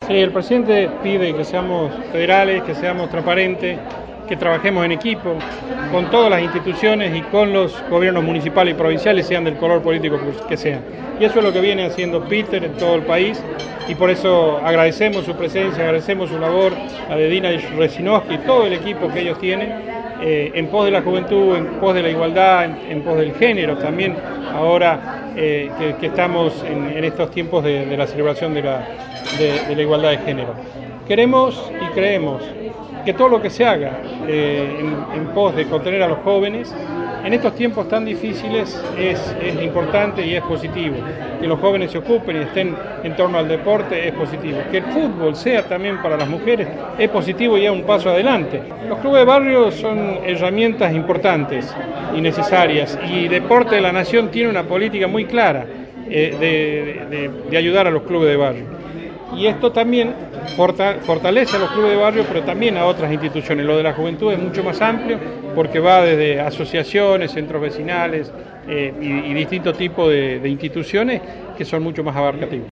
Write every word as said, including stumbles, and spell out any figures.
Sí, el presidente pide que seamos federales, que seamos transparentes, que trabajemos en equipo con todas las instituciones y con los gobiernos municipales y provinciales, sean del color político que sean. Y eso es lo que viene haciendo Peter en todo el país, y por eso agradecemos su presencia, agradecemos su labor, la de Dina Resinowski y todo el equipo que ellos tienen, eh, en pos de la juventud, en pos de la igualdad, en, en pos del género también, ahora eh, que, que estamos en, en estos tiempos de, de la celebración de la, de, de la igualdad de género. Queremos y creemos que todo lo que se haga eh, en, en pos de contener a los jóvenes en estos tiempos tan difíciles es, es importante y es positivo. Que los jóvenes se ocupen y estén en torno al deporte es positivo. Que el fútbol sea también para las mujeres es positivo y es un paso adelante. Los clubes de barrio son herramientas importantes y necesarias, y Deporte de la Nación tiene una política muy clara eh, de, de, de ayudar a los clubes de barrio. Y esto también fortalece a los clubes de barrio, pero también a otras instituciones. Lo de la juventud es mucho más amplio porque va desde asociaciones, centros vecinales eh, y, y distintos tipos de, de instituciones que son mucho más abarcativos.